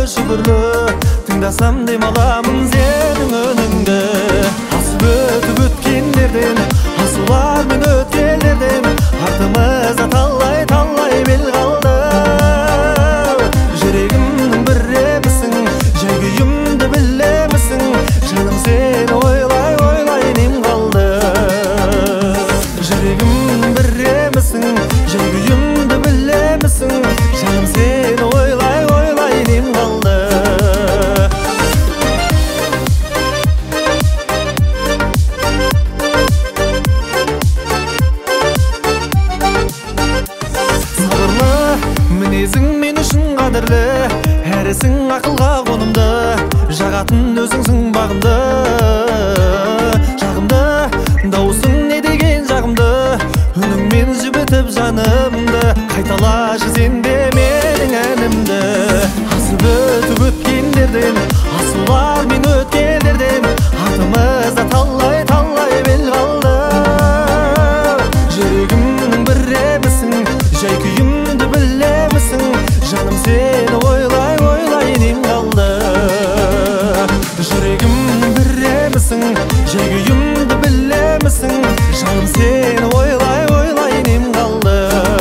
şükürlü Tыңдасам дем аламын сенің үніңді Асып өтіп өткендерден асулар мен өткелдерден артымызда талай бел қалды жүрегімнің бір емісің жай күйімді білемісің жаным сені ойлай нем қалды жүрегімнің бір емісің жай күйімді білемісің жаным сені ойлай нем қалды мінезің мен үшін қадірлі әрісің ақылға қонымды жағатын өзіңсің бағымды жағымды дауысың не деген жағымды үніңмен жібітіп жанымды қайталашы сен де менің әнімді асып өтіп өткендерден асулар мен өткелдерден артымызда талай бел қалды жүрегімнің бір емісің жай күйімді білемісің жаным сені ойлай нем қалды жүрегімнің бір емісің жай күйімді білемісің жаным сені ойлай нем қалды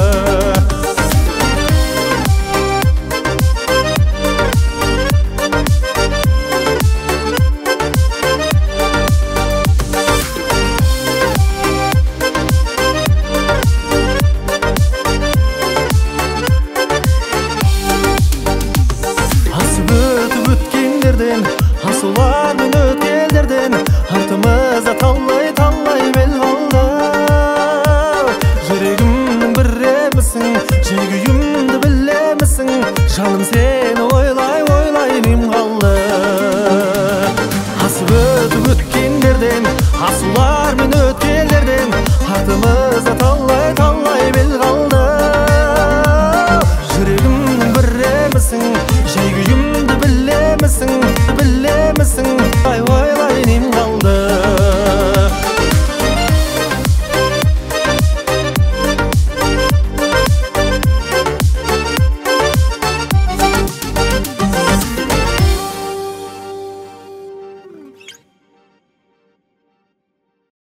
асулар мен өткелдерден артымызда талай бел қалды жүрегімнің бір емісің жай күйімді білемісің жаным сен